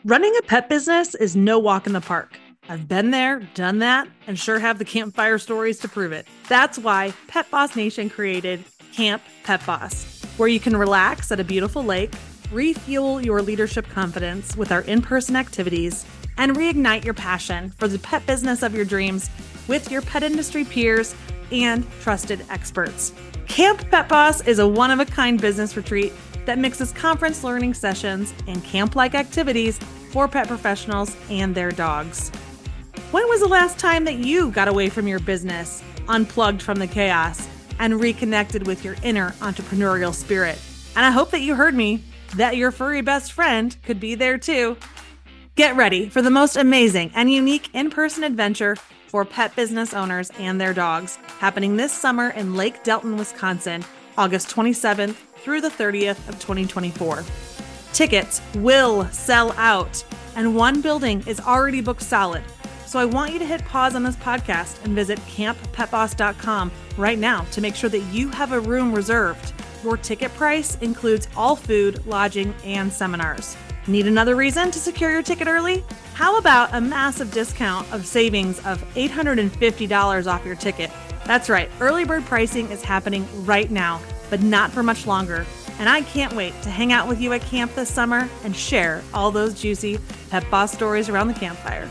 Running a pet business is no walk in the park. I've been there, done that, and sure have the campfire stories to prove it. That's why Pet Boss Nation created Camp Pet Boss, where you can relax at a beautiful lake, refuel your leadership confidence with our in-person activities, and reignite your passion for the pet business of your dreams with your pet industry peers and trusted experts. Camp Pet Boss is a one-of-a-kind business retreat that mixes conference learning sessions and camp-like activities for pet professionals and their dogs. When was the last time that you got away from your business, unplugged from the chaos, and reconnected with your inner entrepreneurial spirit? And I hope that you heard me, that your furry best friend could be there too. Get ready for the most amazing and unique in-person adventure for pet business owners and their dogs, happening this summer in Lake Delton, Wisconsin, August 27th through the 30th of 2024. Tickets will sell out, and one building is already booked solid. So I want you to hit pause on this podcast and visit camppetboss.com right now to make sure that you have a room reserved. Your ticket price includes all food, lodging, and seminars. Need another reason to secure your ticket early? How about a massive discount of savings of $850 off your ticket? That's right, early bird pricing is happening right now, but not for much longer. And I can't wait to hang out with you at camp this summer and share all those juicy Pet Boss stories around the campfire.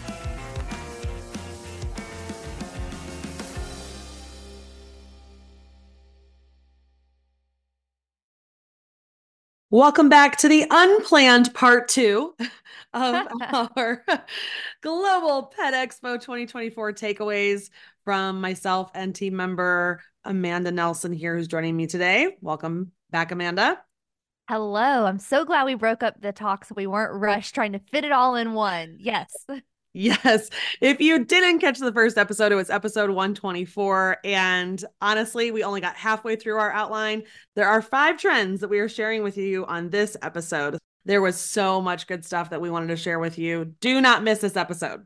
Welcome back to the unplanned part 2 of our Global Pet Expo 2024 takeaways from myself and team member Amanda Nelson here, who's joining me today. Welcome back, Amanda. Hello. I'm so glad we broke up the talk so we weren't rushed trying to fit it all in one. Yes. Yes. If you didn't catch the first episode, it was episode 124. And honestly, we only got halfway through our outline. There are 5 trends that we are sharing with you on this episode. There was so much good stuff that we wanted to share with you. Do not miss this episode.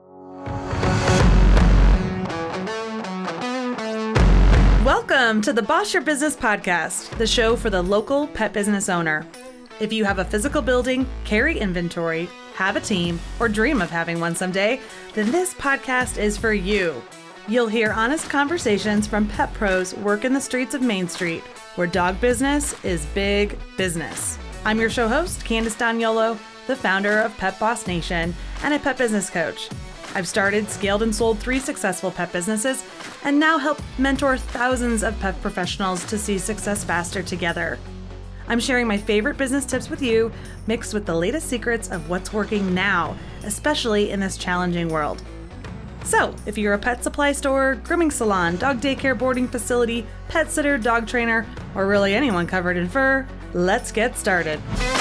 Welcome to the Boss Your Business podcast, the show for the local pet business owner. If you have a physical building, carry inventory, have a team, or dream of having one someday, then this podcast is for you. You'll hear honest conversations from pet pros working the streets of Main Street, where dog business is big business. I'm your show host, Candace Daniolo, the founder of Pet Boss Nation and a pet business coach. I've started, scaled, and sold 3 successful pet businesses and now help mentor thousands of pet professionals to see success faster together. I'm sharing my favorite business tips with you, mixed with the latest secrets of what's working now, especially in this challenging world. So, if you're a pet supply store, grooming salon, dog daycare boarding facility, pet sitter, dog trainer, or really anyone covered in fur, let's get started.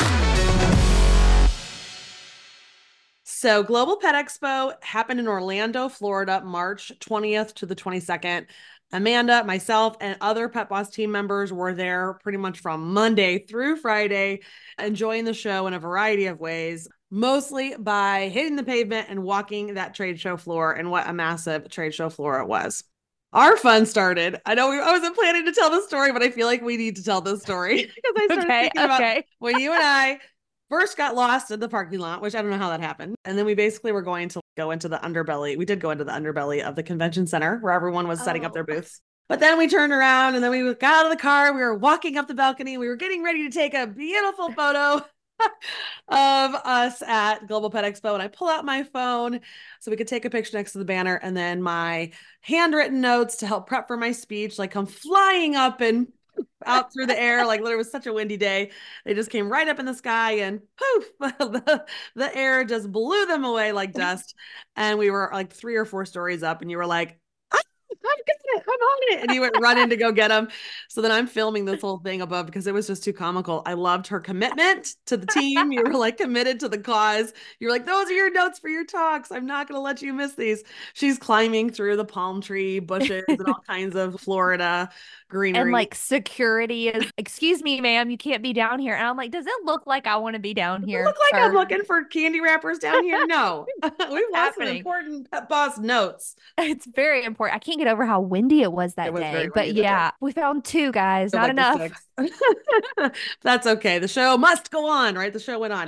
So Global Pet Expo happened in Orlando, Florida, March 20th to the 22nd. Amanda, myself, and other Pet Boss team members were there pretty much from Monday through Friday, enjoying the show in a variety of ways, mostly by hitting the pavement and walking that trade show floor, and what a massive trade show floor it was. Our fun started. I wasn't planning to tell this story, but I feel like we need to tell this story because I started thinking about when you and I first got lost in the parking lot, which I don't know how that happened. And then we basically were going to go into the underbelly. We did go into the underbelly of the convention center where everyone was setting up their booths. But then we turned around and then we got out of the car. We were walking up the balcony. We were getting ready to take a beautiful photo of us at Global Pet Expo. And I pull out my phone so we could take a picture next to the banner. And then my handwritten notes to help prep for my speech, like, come flying up and out through the air. Like, literally, it was such a windy day. They just came right up in the sky and poof, the air just blew them away like dust. And we were like 3 or 4 stories up, and you were like, I'm on it. And you went running to go get them. So then I'm filming this whole thing above because it was just too comical. I loved her commitment to the team. You were like committed to the cause. You were like, those are your notes for your talks. I'm not going to let you miss these. She's climbing through the palm tree bushes and all kinds of Florida greenery. And like security is, excuse me, ma'am, you can't be down here. And I'm like, does it look like I want to be down here? Does it look like I'm looking for candy wrappers down here? No. We've lost some important Pet Boss notes. It's very important. I can't get over how windy it was that day. But yeah, we found 2, guys. Not enough. That's okay. The show must go on, right? The show went on.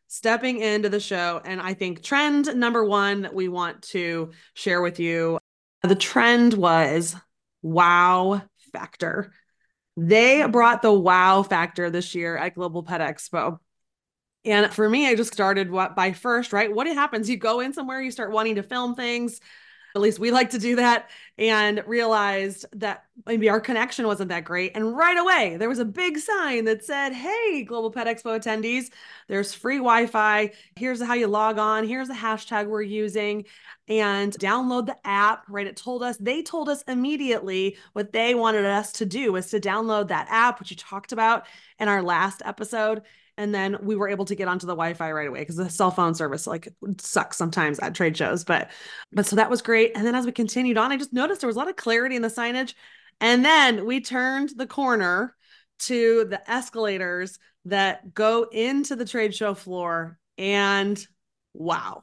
stepping into the show. And I think trend number one that we want to share with you, the trend was wow factor. They brought the wow factor this year at Global Pet Expo. And for me, I just started by first, right? What happens? You go in somewhere, you start wanting to film things. At least we like to do that, and realized that maybe our connection wasn't that great. And right away, there was a big sign that said, hey, Global Pet Expo attendees, there's free Wi-Fi. Here's how you log on. Here's the hashtag we're using, and download the app, right? They told us immediately what they wanted us to do was to download that app, which you talked about in our last episode. And then we were able to get onto the Wi-Fi right away because the cell phone service like sucks sometimes at trade shows. But so that was great. And then as we continued on, I just noticed there was a lot of clarity in the signage. And then we turned the corner to the escalators that go into the trade show floor. And wow.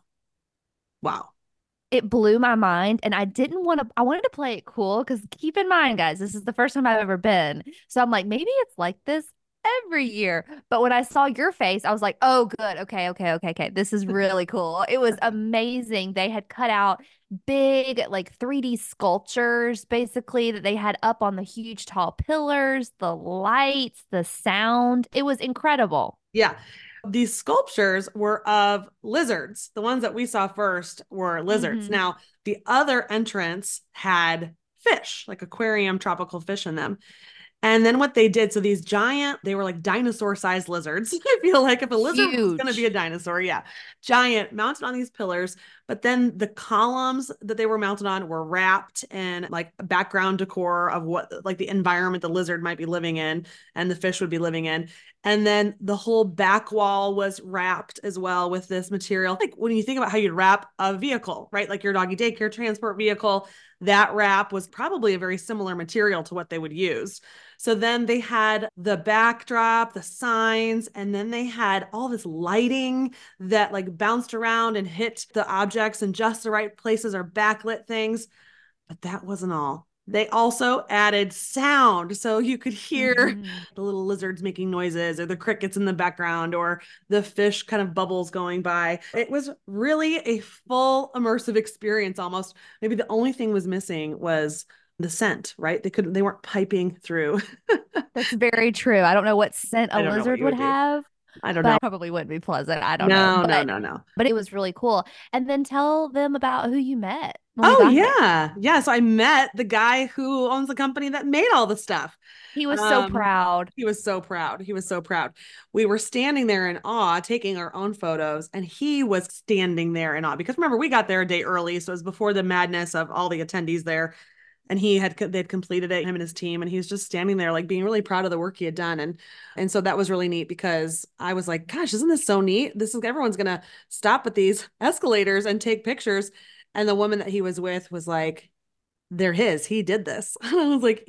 It blew my mind, and I wanted to play it cool because keep in mind, guys, this is the first time I've ever been. So I'm like, maybe it's like this every year. But when I saw your face, I was like, oh, good. Okay. This is really cool. It was amazing. They had cut out big, like 3D sculptures, basically, that they had up on the huge, tall pillars, the lights, the sound. It was incredible. Yeah. These sculptures were of lizards. The ones that we saw first were lizards. Now, the other entrance had fish, like aquarium tropical fish in them. And then what they did, so these giant, they were like dinosaur-sized lizards. I feel like if a lizard was going to be a dinosaur, yeah, giant, mounted on these pillars. But then the columns that they were mounted on were wrapped in like background decor of what, like the environment the lizard might be living in and the fish would be living in. And then the whole back wall was wrapped as well with this material. Like when you think about how you'd wrap a vehicle, right? Like your doggy daycare transport vehicle, that wrap was probably a very similar material to what they would use. So then they had the backdrop, the signs, and then they had all this lighting that like bounced around and hit the objects in just the right places or backlit things. But that wasn't all. They also added sound. So you could hear the little lizards making noises or the crickets in the background or the fish kind of bubbles going by. It was really a full immersive experience almost. Maybe the only thing was missing was the scent, right? They weren't piping through. That's very true. I don't know what scent a lizard would have. I don't know. Probably wouldn't be pleasant. I don't know. No. But it was really cool. And then tell them about who you met when we Oh, got yeah. There. Yeah. So I met the guy who owns the company that made all the stuff. He was so proud. He was so proud. We were standing there in awe, taking our own photos, and he was standing there in awe because remember, we got there a day early. So it was before the madness of all the attendees there. And they'd completed it, him and his team, and he was just standing there like being really proud of the work he had done. And so that was really neat because I was like, gosh, isn't this so neat? Everyone's gonna stop at these escalators and take pictures. And the woman that he was with was like, they're his. He did this. I was like,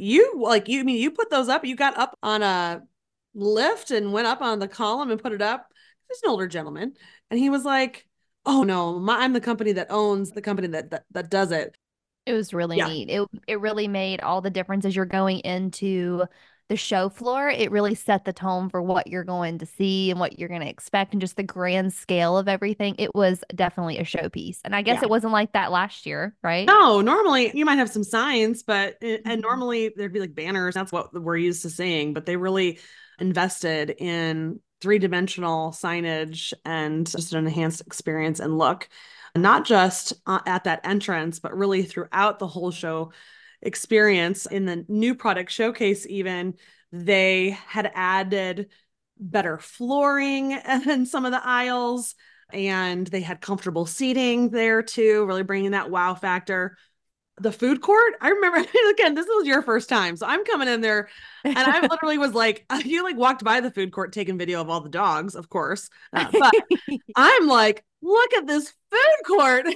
you put those up? You got up on a lift and went up on the column and put it up? He's an older gentleman. And he was like, oh no, I'm the company that owns the company that does it. It was really neat. It really made all the difference as you're going into the show floor. It really set the tone for what you're going to see and what you're going to expect and just the grand scale of everything. It was definitely a showpiece. And I guess it wasn't like that last year, right? No, normally you might have some signs, and normally there'd be like banners. That's what we're used to seeing, but they really invested in three-dimensional signage and just an enhanced experience and look. Not just at that entrance, but really throughout the whole show experience. In the new product showcase, even they had added better flooring in some of the aisles, and they had comfortable seating there too, really bringing that wow factor. The food court, I remember, again, this was your first time, so I'm coming in there and I literally was like, you like walked by the food court taking video of all the dogs, of course, but I'm like, look at this food court.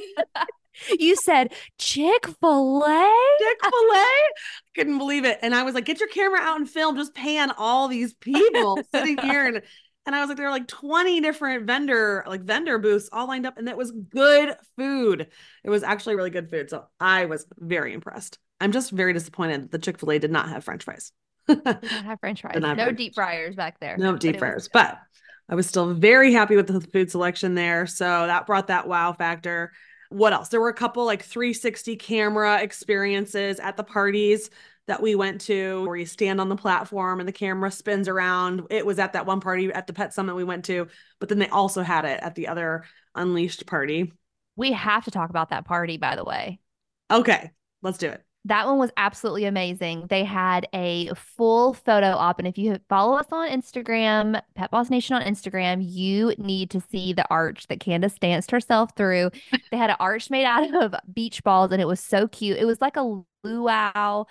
You said Chick-fil-A? Chick-fil-A? Couldn't believe it. And I was like, get your camera out and film, just pan all these people sitting here. And I was like, there were like 20 different vendor booths all lined up, and that was good food. It was actually really good food. So I was very impressed. I'm just very disappointed that the Chick-fil-A did not have French fries. Did not have French fries. No deep fryers back there. No deep fryers. But I was still very happy with the food selection there. So that brought that wow factor. What else? There were a couple like 360 camera experiences at the parties that we went to where you stand on the platform and the camera spins around. It was at that one party at the Pet Summit we went to, but then they also had it at the other Unleashed party. We have to talk about that party, by the way. Okay, let's do it. That one was absolutely amazing. They had a full photo op. And if you follow us on Instagram, Pet Boss Nation on Instagram, you need to see the arch that Candace danced herself through. They had an arch made out of beach balls, and it was so cute. It was like a luau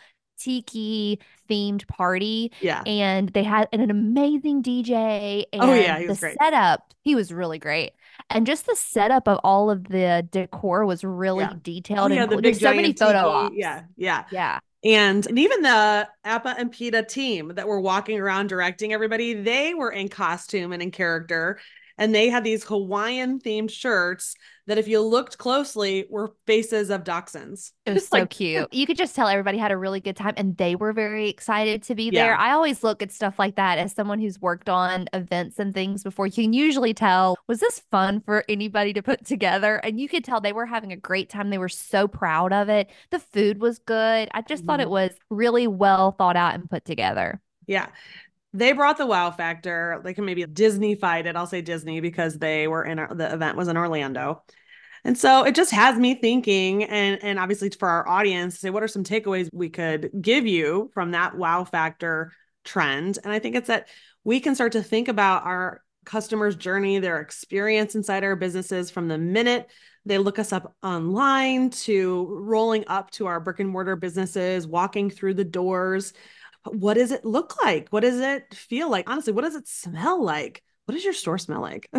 tiki themed party. Yeah. And they had an amazing DJ, Oh, yeah, and he the was great. setup, he was really great. And just the setup of all of the decor was Yeah. really Oh, detailed and yeah, the cool. big There's so many giant photo tiki. ops. Yeah, yeah. Yeah. And even the Appa and PETA team that were walking around directing everybody, they were in costume and in character. And they had these Hawaiian themed shirts that, if you looked closely, were faces of dachshunds. It was so Like, cute. You could just tell everybody had a really good time and they were very excited to be there. yeah. I always look at stuff like that as someone who's worked on events and things before. You can usually tell, was this fun for anybody to put together? And you could tell they were having a great time. They were so proud of it. The food was good. I just thought it Mhm. was really well thought out and put together. Yeah. They brought the wow factor. They can maybe Disney-fied it. I'll say Disney because they were the event was in Orlando. And so it just has me thinking, and obviously for our audience, say what are some takeaways we could give you from that wow factor trend. And I think it's that we can start to think about our customers' journey, their experience inside our businesses from the minute they look us up online to rolling up to our brick and mortar businesses, walking through the doors. What does it look like? What does it feel like? Honestly, what does it smell like? What does your store smell like?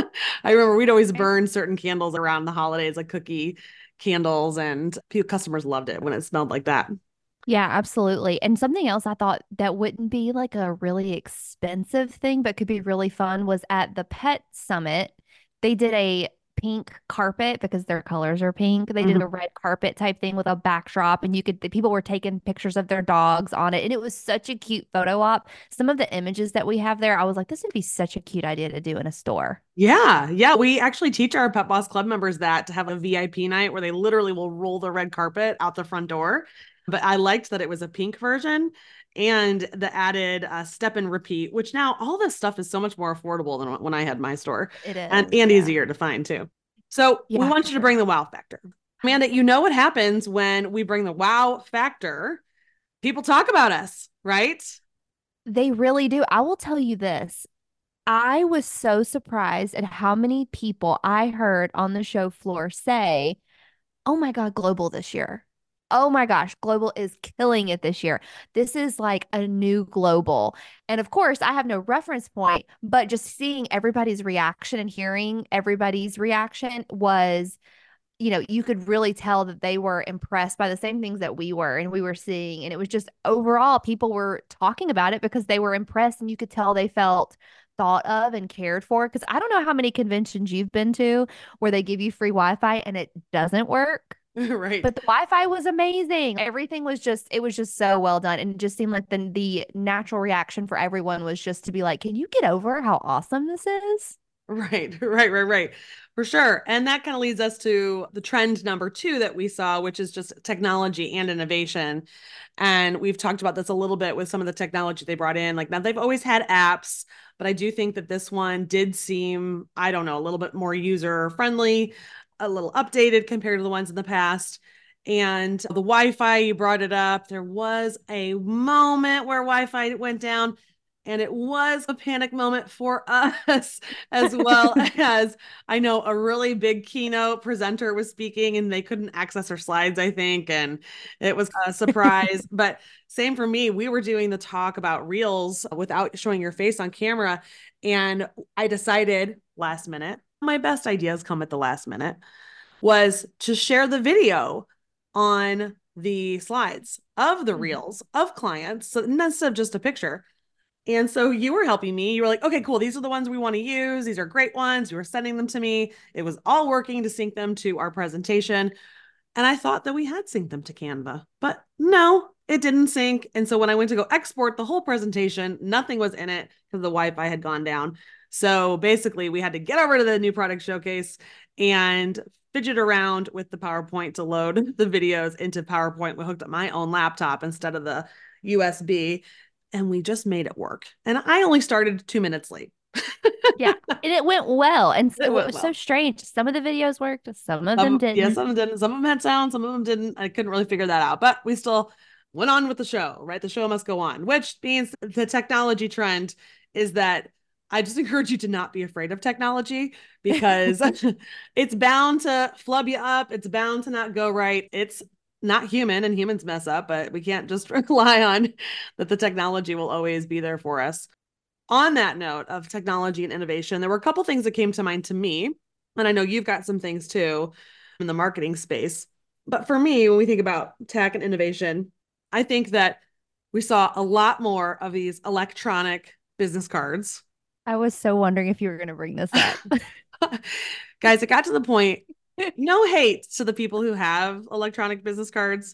I remember we'd always burn certain candles around the holidays, like cookie candles, and customers loved it when it smelled like that. Yeah, absolutely. And something else I thought that wouldn't be like a really expensive thing, but could be really fun was at the Pet Summit. They did a pink carpet because their colors are pink. They did Mhm. a red carpet type thing with a backdrop, and the people were taking pictures of their dogs on it. And it was such a cute photo op. Some of the images that we have there, I was like, this would be such a cute idea to do in a store. Yeah, yeah. We actually teach our Pet Boss Club members that to have a VIP night where they literally will roll the red carpet out the front door. But I liked that it was a pink version and the added step and repeat, which now all this stuff is so much more affordable than when I had my store It and, is. and Yeah. easier to find too. So we Yeah, want for you to bring sure. the wow factor. Amanda, you know what happens when we bring the wow factor? People talk about us, right? They really do. I will tell you this. I was so surprised at how many people I heard on the show floor say, oh my God, Global this year. Oh my gosh, Global is killing it this year. This is like a new Global. And of course, I have no reference point, but just seeing everybody's reaction and hearing everybody's reaction was, you could really tell that they were impressed by the same things that we were and we were seeing. And it was just overall, people were talking about it because they were impressed and you could tell they felt thought of and cared for. Because I don't know how many conventions you've been to where they give you free Wi-Fi and it doesn't work. Right. But the Wi-Fi was amazing. Everything was it was just so well done. And it just seemed like the natural reaction for everyone was just to be like, can you get over how awesome this is? Right. For sure. And that kind of leads us to the trend number two that we saw, which is just technology and innovation. And we've talked about this a little bit with some of the technology they brought in. Like now they've always had apps, but I do think that this one did seem, I don't know, a little bit more user friendly, a little updated compared to the ones in the past. And the Wi-Fi, you brought it up. There was a moment where Wi-Fi went down. And it was a panic moment for us, as well as I know a really big keynote presenter was speaking and they couldn't access her slides, I think. And it was a surprise. But same for me. We were doing the talk about reels without showing your face on camera. And I decided last minute, my best ideas come at the last minute, was to share the video on the slides of the Mhm. reels of clients. So instead of just a picture. And so you were helping me. You were like, okay, cool. These are the ones we want to use. These are great ones. You were sending them to me. It was all working to sync them to our presentation. And I thought that we had synced them to Canva, but no, it didn't sync. And so when I went to go export the whole presentation, nothing was in it because the Wi Fi had gone down. So basically, we had to get over to the new product showcase and fidget around with the PowerPoint to load the videos into PowerPoint. We hooked up my own laptop instead of the USB, and we just made it work. And I only started 2 minutes late. Yeah. And it went well. And It what went was so well. strange, some of the videos worked, some of them Yeah, didn't. some of them didn't. Some of them had sound, some of them didn't. I couldn't really figure that out, but we still went on with the show, right? The show must go on, which means the technology trend is that I just encourage you to not be afraid of technology because it's bound to flub you up. It's bound to not go right. It's not human and humans mess up, but we can't just rely on that the technology will always be there for us. On that note of technology and innovation, there were a couple things that came to mind to me. And I know you've got some things too in the marketing space. But for me, when we think about tech and innovation, I think that we saw a lot more of these electronic business cards. I was so wondering if you were going to bring this up. Guys, it got to the point, no hate to the people who have electronic business cards,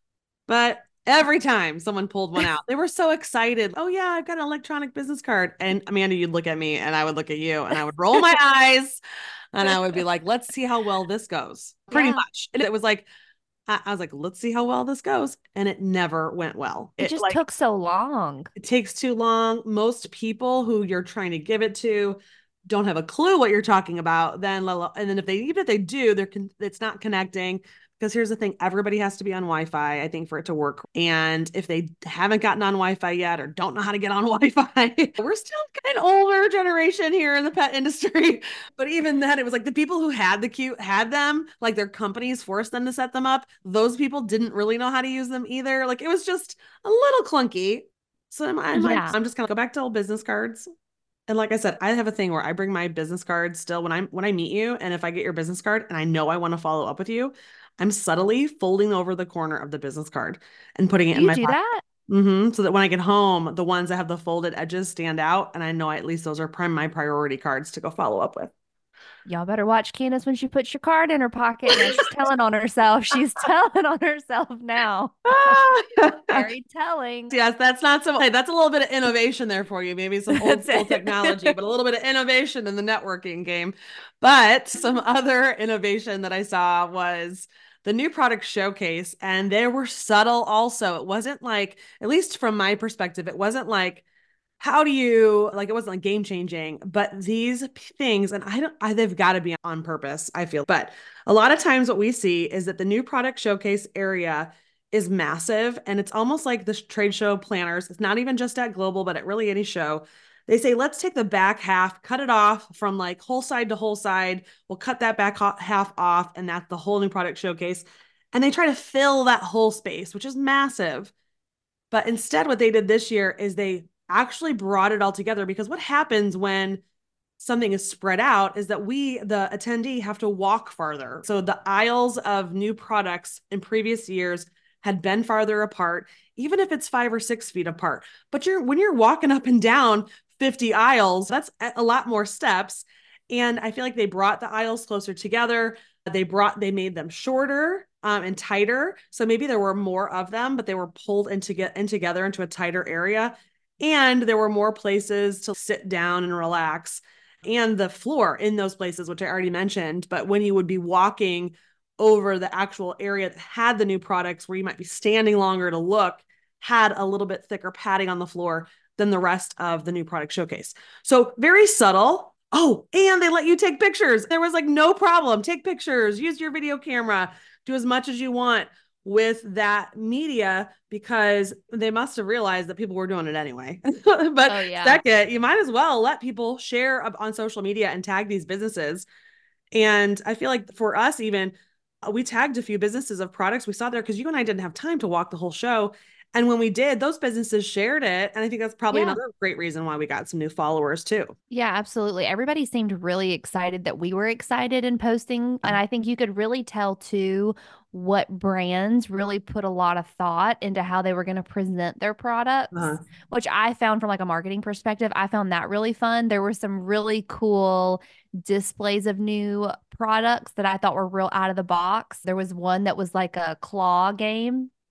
but every time someone pulled one out, they were so excited. Oh, yeah, I've got an electronic business card. And Amanda, you'd look at me and I would look at you and I would roll my eyes and I would be like, let's see how well this goes. Pretty Yeah. much. And it was like, I was like, let's see how well this goes. And it never went well. It just took so long. It takes too long. Most people who you're trying to give it to don't have a clue what you're talking about. And then even if they do, it's not connecting. Because here's the thing, everybody has to be on Wi-Fi, I think, for it to work. And if they haven't gotten on Wi-Fi yet or don't know how to get on Wi-Fi, we're still kind of older generation here in the pet industry. But even then, it was like the people who had them, like their companies forced them to set them up. Those people didn't really know how to use them either. Like it was just a little clunky. So Yeah. I'm just gonna go back to old business cards. And like I said, I have a thing where I bring my business card still when I meet you, and if I get your business card and I know I want to follow up with you, I'm subtly folding over the corner of the business card and putting it Do in you my do pocket. that? So that when I get home, the ones that have the folded edges stand out, and I know at least those are my priority cards to go follow up with. Y'all better watch Candace when she puts your card in her pocket. Now she's telling on herself. She's telling on herself now. Very telling. Yes, that's not so. Hey, that's a little bit of innovation there for you. Maybe some old That's school technology, it. but a little bit of innovation in the networking game. But some other innovation that I saw was the new product showcase, and they were subtle also. It wasn't like, at least from my perspective, it wasn't like, how do you like, it wasn't like game changing, but these things, and they've got to be on purpose, I feel. But a lot of times what we see is that the new product showcase area is massive, and it's almost like the trade show planners. It's not even just at Global, but at really any show. They say, let's take the back half, cut it off from like whole side to whole side. We'll cut that back half off, and that's the whole new product showcase. And they try to fill that whole space, which is massive. But instead, what they did this year is they actually brought it all together, because what happens when something is spread out is that the attendee, have to walk farther. So the aisles of new products in previous years had been farther apart, even if it's 5 or 6 feet apart. But when you're walking up and down 50 aisles, that's a lot more steps. And I feel like they brought the aisles closer together. They made them shorter and tighter. So maybe there were more of them, but they were pulled in together into a tighter area. And there were more places to sit down and relax, and the floor in those places, which I already mentioned. But when you would be walking over the actual area that had the new products, where you might be standing longer to look, had a little bit thicker padding on the floor than the rest of the new product showcase. So very subtle. Oh, and they let you take pictures. There was like no problem. Take pictures, use your video camera, do as much as you want with that media, because they must have realized that people were doing it anyway. But Oh, yeah. second, you might as well let people share on social media and tag these businesses. And I feel like for us, even, we tagged a few businesses of products we saw there, because you and I didn't have time to walk the whole show. And when we did, those businesses shared it. And I think that's probably Yeah. another great reason why we got some new followers too. Yeah, absolutely. Everybody seemed really excited that we were excited and posting. And I think you could really tell too what brands really put a lot of thought into how they were going to present their Uh-huh. products, which I found from like a marketing perspective, I found that really fun. There were some really cool displays of new products that I thought were real out of the box. There was one that was like a claw game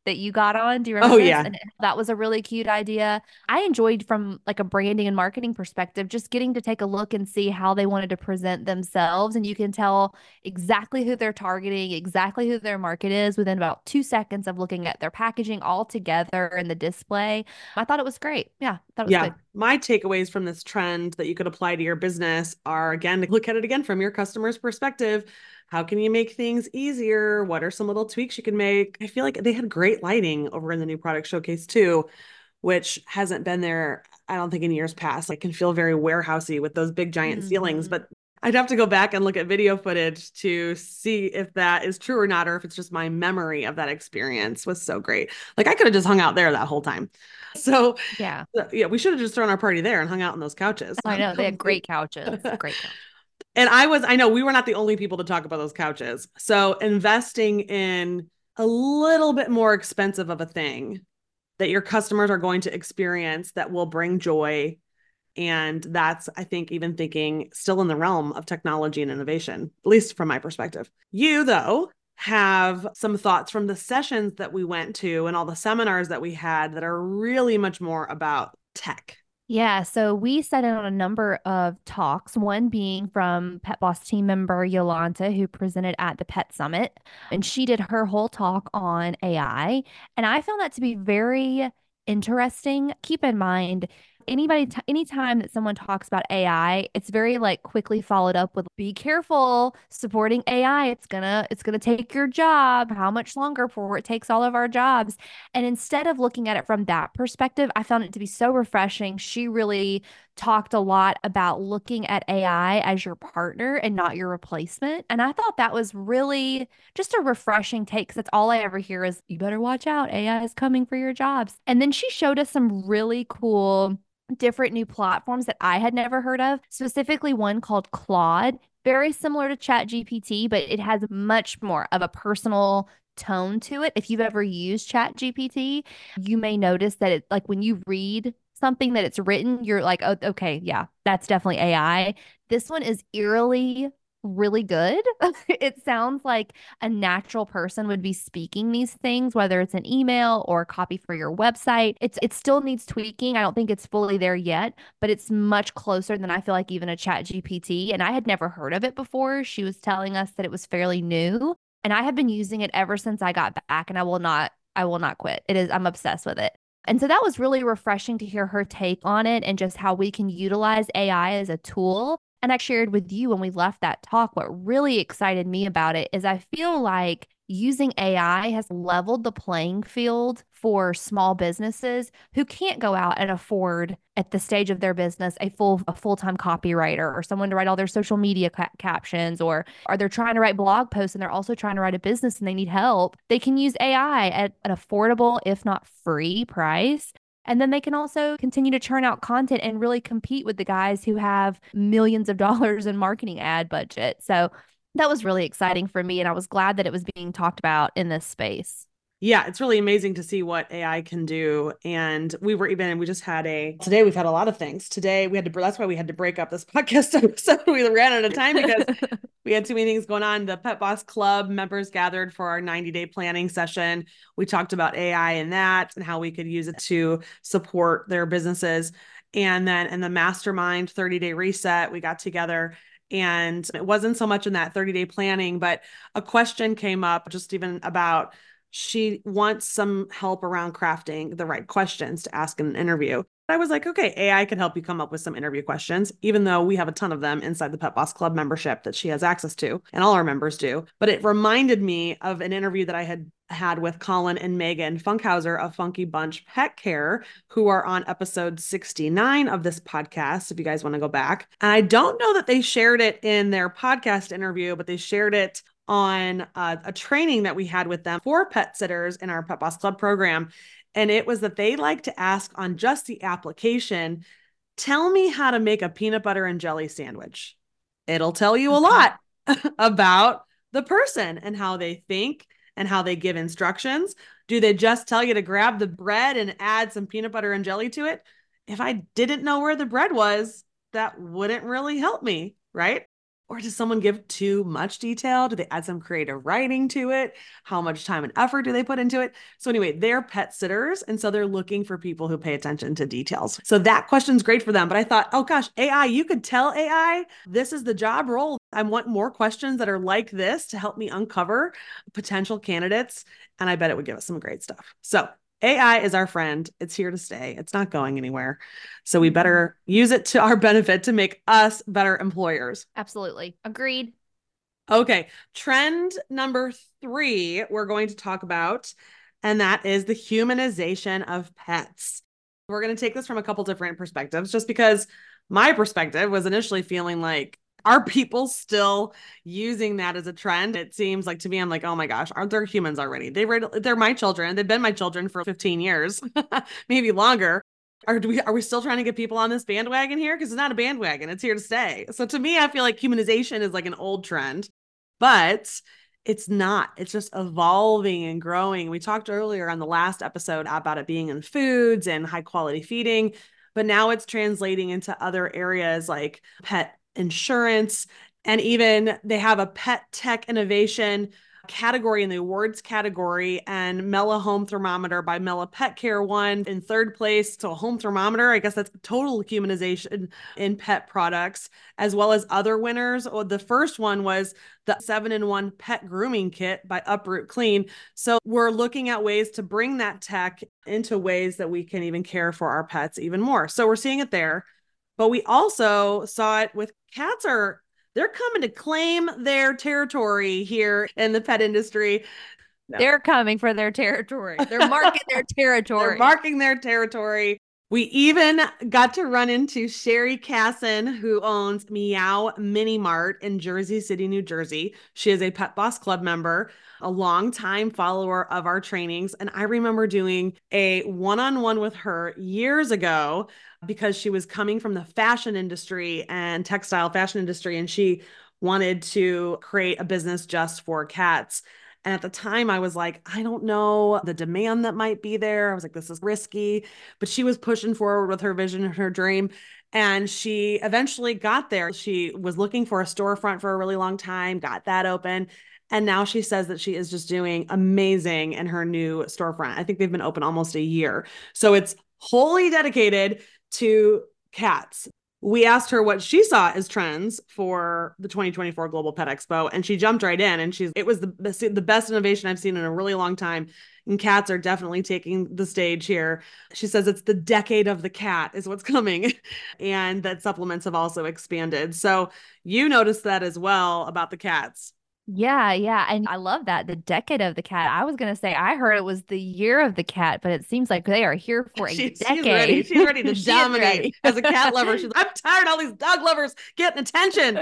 that you got on. Do you Oh remember this? yeah. And that was a really cute idea. I enjoyed from like a branding and marketing perspective, just getting to take a look and see how they wanted to present themselves. And you can tell exactly who they're targeting, exactly who their market is within about 2 seconds of looking at their packaging all together in the display. I thought it was great. Yeah, I thought it was Yeah. good. My takeaways from this trend that you could apply to your business are, again, to look at it again from your customer's perspective. How can you make things easier? What are some little tweaks you can make? I feel like they had great lighting over in the new product showcase too, which hasn't been there, I don't think, in years past. It can feel very warehousey with those big giant ceilings, Mhm. but I'd have to go back and look at video footage to see if that is true or not, or if it's just my memory of that experience was so great. Like I could have just hung out there that whole time. So Yeah. yeah, we should have just thrown our party there and hung out on those couches. I know. They had great couches. Great couch. And I know we were not the only people to talk about those couches. So investing in a little bit more expensive of a thing that your customers are going to experience that will bring joy. And that's, I think, even thinking still in the realm of technology and innovation, at least from my perspective. You, though, have some thoughts from the sessions that we went to and all the seminars that we had that are really much more about tech. Yeah, so we sat in on a number of talks, one being from Pet Boss team member Yolanta, who presented at the Pet Summit, and she did her whole talk on AI. And I found that to be very interesting. Keep in mind, anytime that someone talks about AI, it's very like quickly followed up with be careful supporting AI. It's gonna take your job. How much longer before it takes all of our jobs? And instead of looking at it from that perspective, I found it to be so refreshing. She really talked a lot about looking at AI as your partner and not your replacement. And I thought that was really just a refreshing take because that's all I ever hear is you better watch out. AI is coming for your jobs. And then she showed us some really cool different new platforms that I had never heard of, specifically one called Claude. Very similar to ChatGPT, but it has much more of a personal tone to it. If you've ever used ChatGPT, you may notice that it like when you read something that it's written, you're like, oh, okay, yeah, that's definitely AI. This one is eerily really good. It sounds like a natural person would be speaking these things, whether it's an email or copy for your website. It still needs tweaking. I don't think it's fully there yet, but it's much closer than I feel like even a Chat GPT. And I had never heard of it before. She was telling us that it was fairly new. And I have been using it ever since I got back, and I will not quit. I'm obsessed with it. And so that was really refreshing to hear her take on it and just how we can utilize AI as a tool. And I shared with you when we left that talk, what really excited me about it is I feel like using AI has leveled the playing field for small businesses who can't go out and afford at the stage of their business a full-time copywriter or someone to write all their social media captions, or are they trying to write blog posts and they're also trying to write a business and they need help. They can use AI at an affordable, if not free price. And then they can also continue to churn out content and really compete with the guys who have millions of dollars in marketing ad budget. So that was really exciting for me. And I was glad that it was being talked about in this space. Yeah, it's really amazing to see what AI can do. And we just had today we've had a lot of things. Today that's why we had to break up this podcast episode. We ran out of time because we had too many things going on. The Pet Boss Club members gathered for our 90-day planning session. We talked about AI and that and how we could use it to support their businesses. And then in the mastermind 30-day reset, we got together, and it wasn't so much in that 30-day planning, but a question came up just even about she wants some help around crafting the right questions to ask in an interview. I was like, okay, AI can help you come up with some interview questions, even though we have a ton of them inside the Pet Boss Club membership that she has access to, and all our members do. But it reminded me of an interview that I had with Colin and Megan Funkhauser of Funky Bunch Pet Care, who are on episode 69 of this podcast, if you guys want to go back. And I don't know that they shared it in their podcast interview, but they shared it on a training that we had with them for pet sitters in our Pet Boss Club program. And it was that they like to ask on just the application, tell me how to make a peanut butter and jelly sandwich. It'll tell you a Okay. lot about the person and how they think and how they give instructions. Do they just tell you to grab the bread and add some peanut butter and jelly to it? If I didn't know where the bread was, that wouldn't really help me, right? Or does someone give too much detail? Do they add some creative writing to it? How much time and effort do they put into it? So, anyway, they're pet sitters. And so they're looking for people who pay attention to details. So that question's great for them. But I thought, oh gosh, AI, you could tell AI this is the job role. I want more questions that are like this to help me uncover potential candidates. And I bet it would give us some great stuff. So, AI is our friend. It's here to stay. It's not going anywhere. So we better use it to our benefit to make us better employers. Absolutely. Agreed. Okay. Trend number 3, we're going to talk about, and that is the humanization of pets. We're going to take this from a couple different perspectives, just because my perspective was initially feeling like, are people still using that as a trend? It seems like to me, I'm like, oh my gosh, aren't there humans already? They're my children. They've been my children for 15 years, maybe longer. Are we still trying to get people on this bandwagon here? Because it's not a bandwagon, it's here to stay. So to me, I feel like humanization is like an old trend, but it's not. It's just evolving and growing. We talked earlier on the last episode about it being in foods and high quality feeding, but now it's translating into other areas like pet insurance. And even they have a pet tech innovation category in the awards category, and Mela Home Thermometer by Mela Pet Care won in third place. So a home thermometer, I guess that's total humanization in pet products, as well as other winners. The first one was the 7-in-1 pet grooming kit by Uproot Clean. So we're looking at ways to bring that tech into ways that we can even care for our pets even more. So we're seeing it there. But we also saw it with cats. They're coming to claim their territory here in the pet industry. No. They're coming for their territory. They're marking their territory. They're marking their territory. We even got to run into Sherry Casson, who owns Meow Mini Mart in Jersey City, New Jersey. She is a Pet Boss Club member, a longtime follower of our trainings. And I remember doing a one-on-one with her years ago because she was coming from the fashion industry and textile fashion industry, and she wanted to create a business just for cats. And at the time, I was like, I don't know the demand that might be there. I was like, this is risky. But she was pushing forward with her vision and her dream. And she eventually got there. She was looking for a storefront for a really long time, got that open. And now she says that she is just doing amazing in her new storefront. I think they've been open almost a year. So it's wholly dedicated to cats. We asked her what she saw as trends for the 2024 Global Pet Expo, and she jumped right in. And it was the best innovation I've seen in a really long time. And cats are definitely taking the stage here. She says it's the decade of the cat is what's coming, and that supplements have also expanded. So you noticed that as well about the cats. Yeah, yeah. And I love that. The decade of the cat. I was going to say, I heard it was the year of the cat, but it seems like they are here for a decade. She's ready. She's ready to dominate as a cat lover. She's like, I'm tired of all these dog lovers getting attention.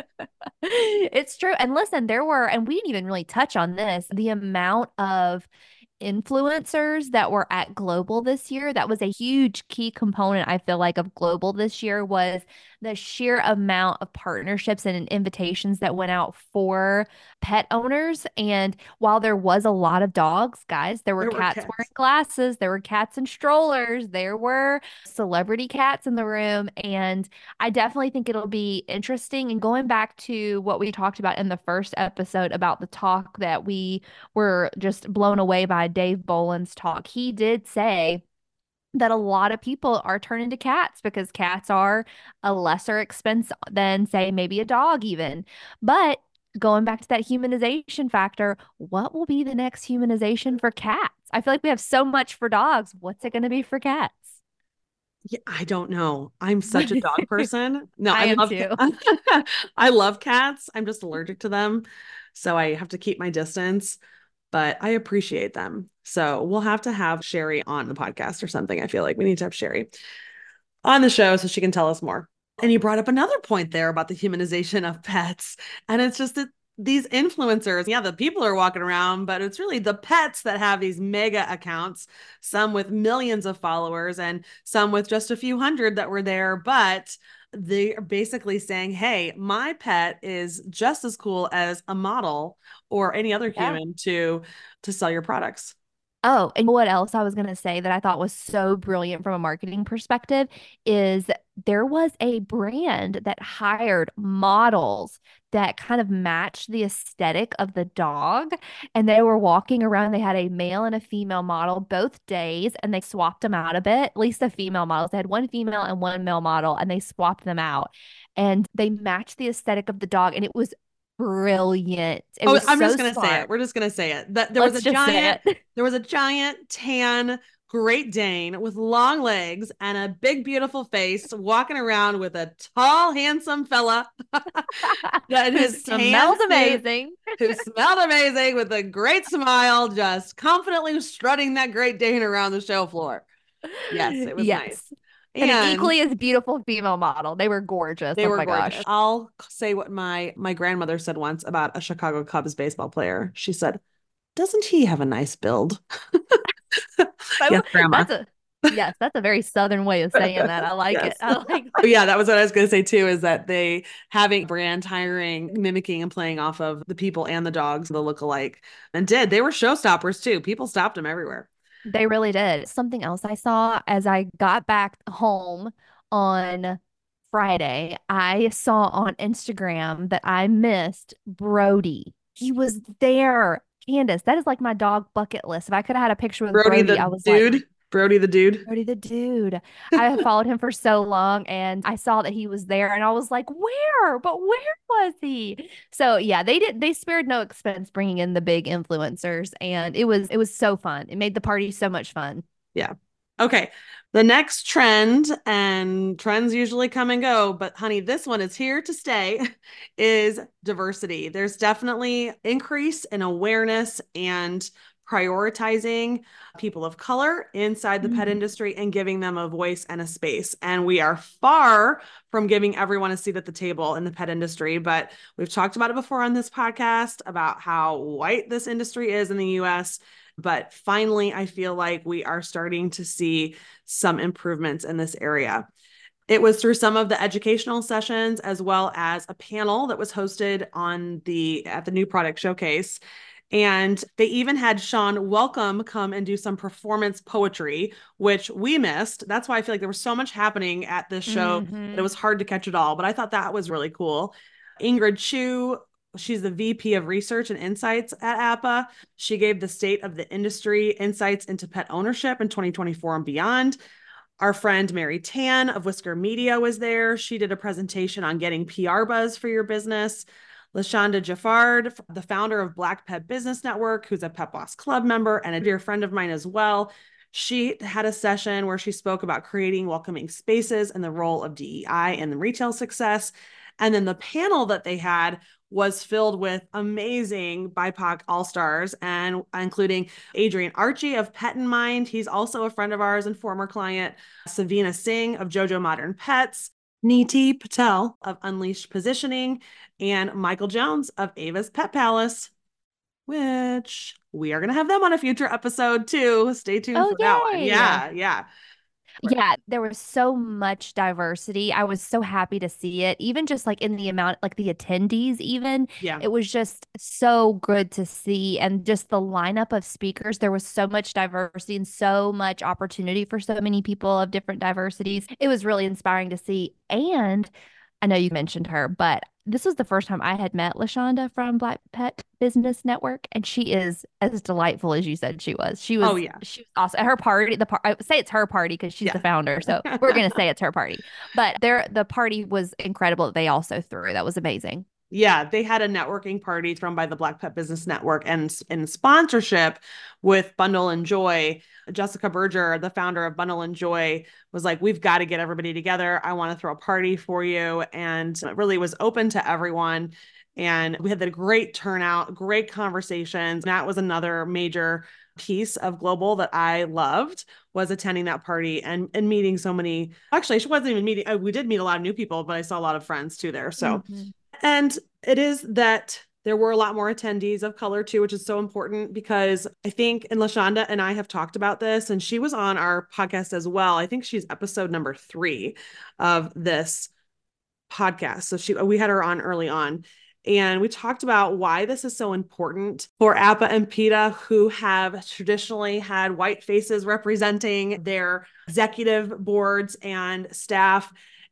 It's true. And listen, and we didn't even really touch on this, the amount of influencers that were at Global this year. That was a huge key component, I feel like, of Global this year was the sheer amount of partnerships and invitations that went out for pet owners. And while there was a lot of dogs, guys, there were cats wearing glasses, there were cats in strollers, there were celebrity cats in the room. And I definitely think it'll be interesting. And going back to what we talked about in the first episode about the talk that we were just blown away by, Dave Boland's talk, he did say that a lot of people are turning to cats because cats are a lesser expense than, say, maybe a dog even. But going back to that humanization factor, what will be the next humanization for cats? I feel like we have so much for dogs. What's it going to be for cats? Yeah, I don't know. I'm such a dog person. No, I am too. I love cats. I'm just allergic to them. So I have to keep my distance, but I appreciate them. So we'll have to have Sherry on the podcast or something. I feel like we need to have Sherry on the show so she can tell us more. And you brought up another point there about the humanization of pets. And it's just that these influencers, yeah, the people are walking around, but it's really the pets that have these mega accounts, some with millions of followers and some with just a few hundred that were there. But they're basically saying, hey, my pet is just as cool as a model or any other human to sell your products. Oh, and what else I was going to say that I thought was so brilliant from a marketing perspective is there was a brand that hired models that kind of matched the aesthetic of the dog. And they were walking around. They had a male and a female model both days, and they swapped them out a bit, at least the female models. They had one female and one male model, and they swapped them out. And they matched the aesthetic of the dog, and it was brilliant. It Oh, was I'm so just gonna say it. smart. We're just gonna say it. That Let's just say it. there was a giant tan Great Dane with long legs and a big, beautiful face, walking around with a tall, handsome fella that Who his tan smells suit, amazing. who smelled amazing with a great smile, just confidently strutting that Great Dane around the show floor. Yes, it was nice. Yes. And an And equally as beautiful female model. They were gorgeous. they Oh were my gorgeous. gosh. I'll say what my grandmother said once about a Chicago Cubs baseball player. She said, "Doesn't he have a nice build?" Yes, grandma. That's a yes, that's a very southern way of saying that. I like it. Yes. I like Oh, yeah, that was what I was going to say too, is that they having brand hiring, mimicking and playing off of the people and the dogs, the look-alike, and they were showstoppers too. People stopped them everywhere. they really did. Something else I saw as I got back home on Friday, I saw on Instagram that I missed Brody. He was there. Candace, that is like my dog bucket list. If I could have had a picture with Brody Brody, the I was like, dude. Brody the dude. Brody the dude. I had followed him for so long and I saw that he was there and I was like, where? But where was he? So yeah, they spared no expense bringing in the big influencers and it was so fun. It made the party so much fun. Yeah. Okay. The next trend, and trends usually come and go, but honey, this one is here to stay, is diversity. There's definitely increase in awareness and prioritizing people of color inside the pet Mhm. industry and giving them a voice and a space. And we are far from giving everyone a seat at the table in the pet industry, but we've talked about it before on this podcast about how white this industry is in the US. But finally, I feel like we are starting to see some improvements in this area. It was through some of the educational sessions as well as a panel that was hosted at the New Product Showcase. And they even had Sean Welcome come and do some performance poetry, which we missed. That's why I feel like there was so much happening at this show that it Mhm. was hard to catch it all. But I thought that was really cool. Ingrid Chu, she's the VP of Research and Insights at APA. She gave the state of the industry insights into pet ownership in 2024 and beyond. Our friend Mary Tan of Whisker Media was there. She did a presentation on getting PR buzz for your business. Lashonda Jaffard, the founder of Black Pet Business Network, who's a Pet Boss Club member and a dear friend of mine as well. She had a session where she spoke about creating welcoming spaces and the role of DEI in the retail success. And then the panel that they had was filled with amazing BIPOC all-stars, and including Adrian Archie of Pet in Mind. He's also a friend of ours and former client. Savina Singh of JoJo Modern Pets. Niti Patel of Unleashed Positioning, and Michael Jones of Ava's Pet Palace, which we are going to have them on a future episode too. Stay tuned Oh, for that one. yay. Yeah, yeah. Yeah, there was so much diversity. I was so happy to see it, even just like in the amount, like the attendees, even. Yeah. It was just so good to see. And just the lineup of speakers, there was so much diversity and so much opportunity for so many people of different diversities. It was really inspiring to see. And I know you mentioned her, but this was the first time I had met LaShonda from Black Pet Business Network, and she is as delightful as you said she was. She Oh, was yeah. she was awesome. At her party, I would say it's her party because she's the Yeah. founder, so we're gonna say it's her party. But the party was incredible that they also threw. That was amazing. Yeah, they had a networking party thrown by the Black Pet Business Network and in sponsorship with Bundle and Joy. Jessica Berger, the founder of Bundle and Joy, was like, we've got to get everybody together. I want to throw a party for you. And it really was open to everyone. And we had the great turnout, great conversations. That was another major piece of global that I loved, was attending that party and meeting so many. Actually, she wasn't even meeting. We did meet a lot of new people, but I saw a lot of friends too there. So Mhm. and it is that there were a lot more attendees of color too, which is so important because I think, and LaShonda and I have talked about this, and she was on our podcast as well. I think she's episode number 3 of this podcast. So we had her on early on. And we talked about why this is so important for APA and PETA, who have traditionally had white faces representing their executive boards and staff.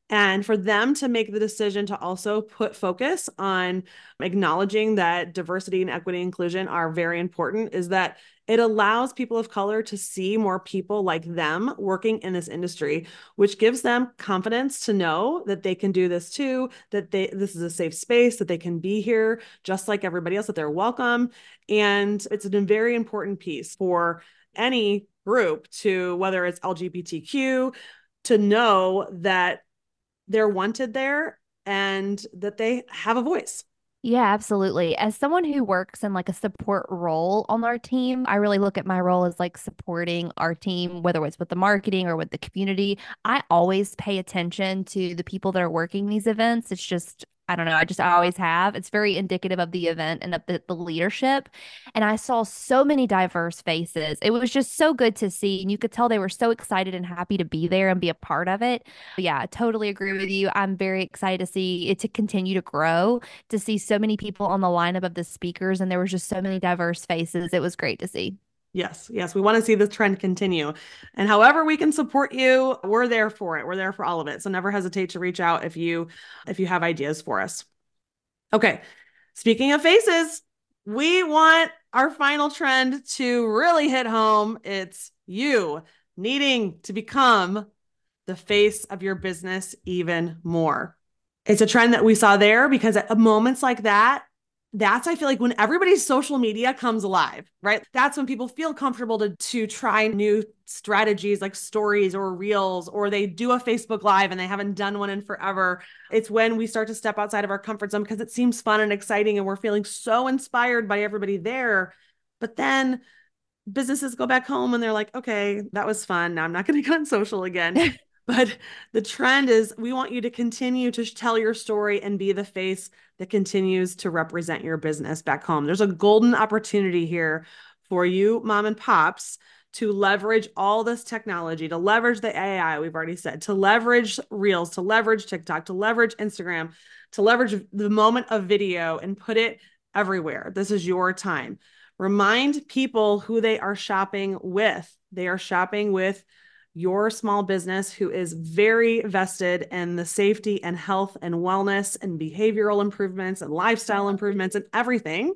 And for them to make the decision to also put focus on acknowledging that diversity and equity and inclusion are very important is that it allows people of color to see more people like them working in this industry, which gives them confidence to know that they can do this too, that this is a safe space, that they can be here just like everybody else, that they're welcome. And it's a very important piece for any group to, whether it's LGBTQ, to know that they're wanted there and that they have a voice. Yeah, absolutely. As someone who works in like a support role on our team, I really look at my role as like supporting our team, whether it's with the marketing or with the community. I always pay attention to the people that are working these events. It's just, I don't know, I always have. It's very indicative of the event and of the leadership. And I saw so many diverse faces. It was just so good to see. And you could tell they were so excited and happy to be there and be a part of it. But yeah, I totally agree with you. I'm very excited to see it to continue to grow, to see so many people on the lineup of the speakers, and there was just so many diverse faces. It was great to see. Yes, yes, we want to see this trend continue. And however we can support you, we're there for it. We're there for all of it. So never hesitate to reach out if you have ideas for us. Okay. Speaking of faces, we want our final trend to really hit home. It's you needing to become the face of your business even more. It's a trend that we saw there because at moments like that, that's, I feel like, when everybody's social media comes alive, right? That's when people feel comfortable to try new strategies like stories or reels, or they do a Facebook Live and they haven't done one in forever. It's when we start to step outside of our comfort zone because it seems fun and exciting and we're feeling so inspired by everybody there. But then businesses go back home and they're like, okay, that was fun. Now I'm not going to go on social again. But the trend is we want you to continue to tell your story and be the face that continues to represent your business back home. There's a golden opportunity here for you, mom and pops, to leverage all this technology, to leverage the AI, we've already said, to leverage Reels, to leverage TikTok, to leverage Instagram, to leverage the moment of video and put it everywhere. This is your time. Remind people who they are shopping with. They are shopping with your small business who is very vested in the safety and health and wellness and behavioral improvements and lifestyle improvements and everything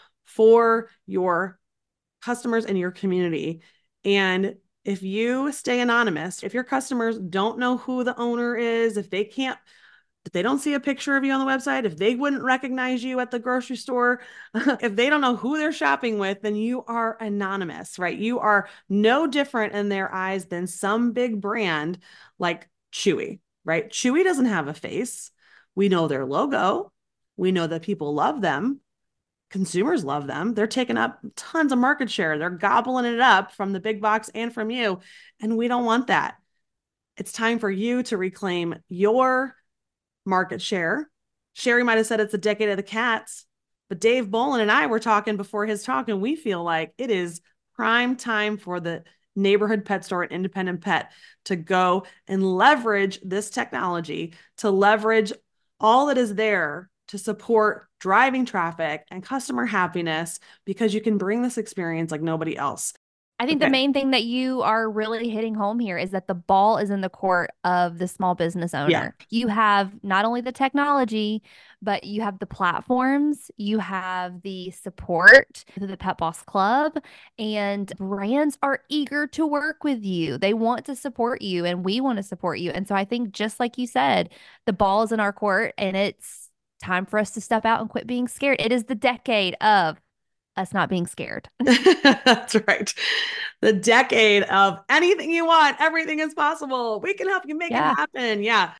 for your customers and your community. And if you stay anonymous, if your customers don't know who the owner is, if they don't see a picture of you on the website, if they wouldn't recognize you at the grocery store, if they don't know who they're shopping with, then you are anonymous, right? You are no different in their eyes than some big brand like Chewy, right? Chewy doesn't have a face. We know their logo. We know that people love them. Consumers love them. They're taking up tons of market share. They're gobbling it up from the big box and from you. And we don't want that. It's time for you to reclaim your market share. Sherry might have said it's a decade of the cats, but Dave Bolin and I were talking before his talk, and we feel like it is prime time for the neighborhood pet store and independent pet to go and leverage this technology, to leverage all that is there to support driving traffic and customer happiness, because you can bring this experience like nobody else. I think the main thing that you are really hitting home here is that the ball is in the court of the small business owner. Yeah. You have not only the technology, but you have the platforms, you have the support through the Pet Boss Club, and brands are eager to work with you. They want to support you, and we want to support you. And so I think, just like you said, the ball is in our court, and it's time for us to step out and quit being scared. It is the decade of us not being scared. That's right. The decade of anything you want, everything is possible. We can help you make it Yeah. happen. Yeah.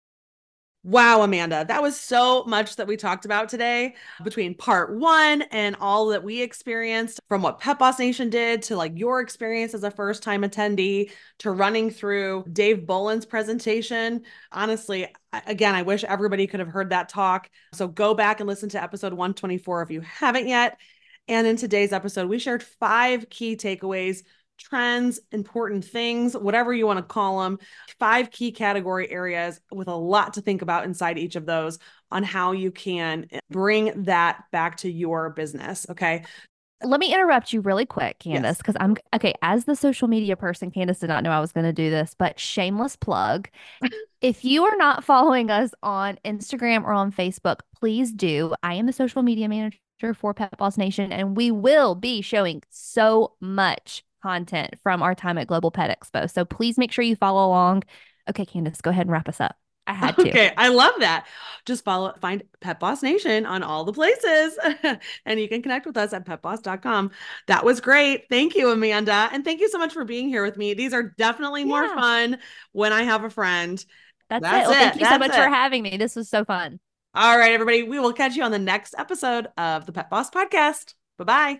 Wow, Amanda, that was so much that we talked about today between part one and all that we experienced, from what Pet Boss Nation did to like your experience as a first time attendee to running through Dave Bolin's presentation. Honestly, again, I wish everybody could have heard that talk. So go back and listen to episode 124 if you haven't yet. And in today's episode, we shared 5 key takeaways, trends, important things, whatever you want to call them, 5 key category areas with a lot to think about inside each of those on how you can bring that back to your business. Okay. Let me interrupt you really quick, Candace, Yes. because I'm okay. As the social media person, Candace did not know I was going to do this, but shameless plug. If you are not following us on Instagram or on Facebook, please do. I am the social media manager for Pet Boss Nation, and we will be showing so much content from our time at Global Pet Expo. So please make sure you follow along. Okay, Candace, go ahead and wrap us up. I had to. Okay, I love that. Just find Pet Boss Nation on all the places, and you can connect with us at petboss.com. That was great. Thank you, Amanda. And thank you so much for being here with me. These are definitely more Yeah, fun when I have a friend. that's it. That's Well, thank it. you so That's much for it. having me. This was so fun. All right, everybody. We will catch you on the next episode of the Pet Boss Podcast. Bye bye.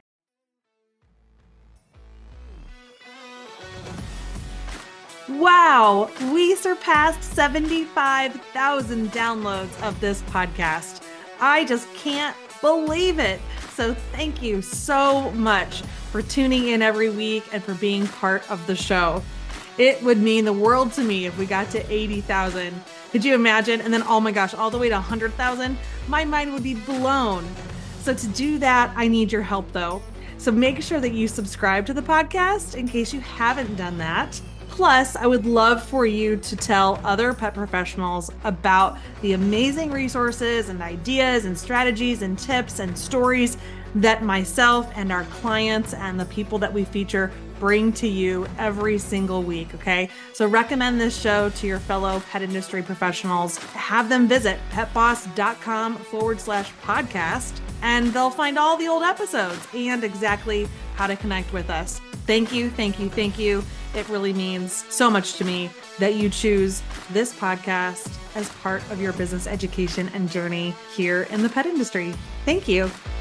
Wow, we surpassed 75,000 downloads of this podcast. I just can't believe it. So thank you so much for tuning in every week and for being part of the show. It would mean the world to me if we got to 80,000. Could you imagine? And then, oh my gosh, all the way to 100,000? My mind would be blown. So to do that, I need your help though. So make sure that you subscribe to the podcast in case you haven't done that. Plus, I would love for you to tell other pet professionals about the amazing resources and ideas and strategies and tips and stories that myself and our clients and the people that we feature bring to you every single week, okay? So recommend this show to your fellow pet industry professionals. Have them visit petboss.com/podcast, and they'll find all the old episodes and exactly how to connect with us. Thank you, thank you, thank you. It really means so much to me that you choose this podcast as part of your business education and journey here in the pet industry. Thank you.